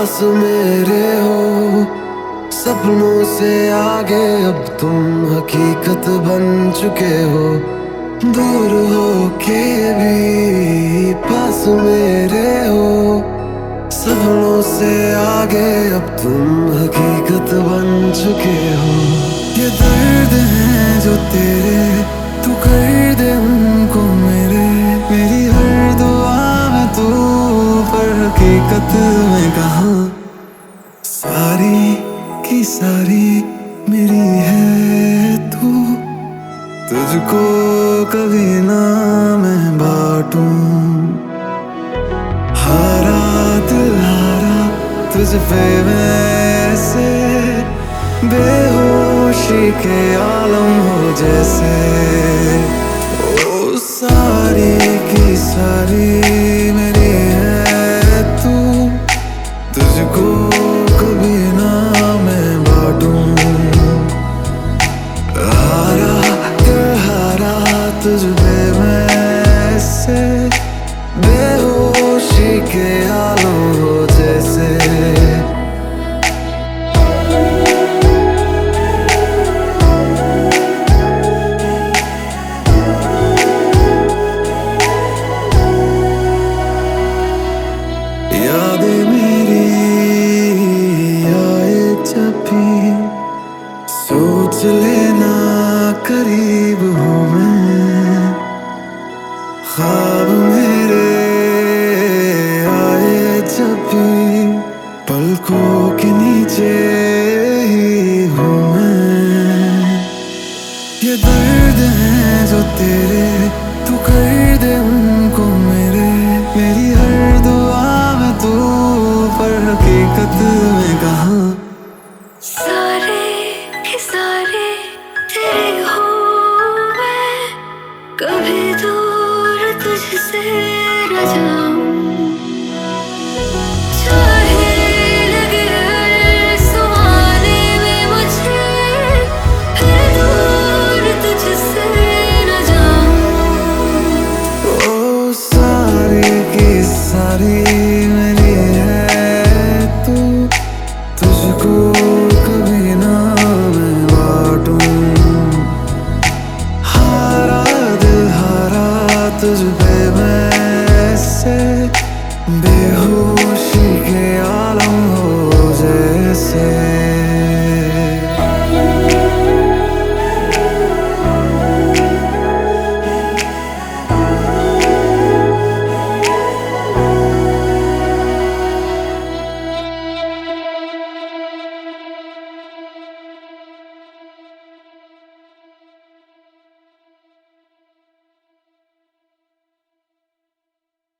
पास मेरे हो, सपनों से आगे अब तुम हकीकत बन चुके हो। दूर हो के भी पास मेरे हो, सपनों से आगे अब तुम हकीकत बन चुके हो। ये दर्द है जो तेरे, तू कर दे उनको मेरे। मेरी हर दुआ में तू, पर हकीकत में कहाँ। सारी की सारी मेरी है तू, तुझको कभी ना मैं बांटूं। हारा दिल हारा तुझ पे वैसे, बेहोशी के आलम हो जैसे। ओ सारी की सारी मेरी है तू, तुझको कभी ना मैं बांटूं। हारा दिल हारा तुझ पे वैसे, बेहोशी के आलम हो जैसे। यादें मेरी आए जब भी, सोच लेना करीब हूँ मैं। ख्वाब मेरे आए जब भी, पलकों के नीचे ही हूँ मैं। ये दर्द है जो तेरे, तू कर दे उनको मेरे। मेरी हर दुआ में तू, पर हकीकत में कहाँ। सारे के सारे तेरे हूँ मैं, कभी दूर तुझसे न जाऊं। चाहे लगे हर सुहाने में मुझे, फिर दूर तुझसे न जाऊं। ओ सारी की सारी मेरी है तू, तुझको कभी ना मैं बांटूं। हारा दिल हारा तुझ पे वैसे, बेहोशी